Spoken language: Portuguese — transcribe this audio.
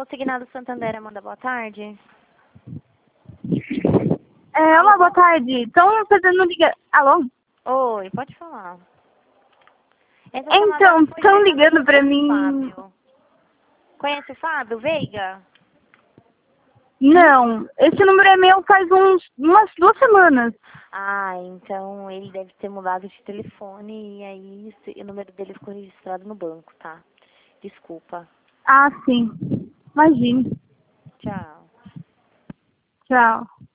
Consignado Santander, Amanda, boa tarde. Olá, boa tarde. Estão fazendo ligação. Alô? Oi, pode falar. Essa Então, chamada foi estão direcionada ligando pra ao mim. Fábio. Conhece o Fábio Veiga? Não, esse número é meu faz umas 2 semanas. Ah, então ele deve ter mudado de telefone e aí o número dele ficou registrado no banco, tá? Desculpa. Ah, sim. Imagine. Tchau. Tchau.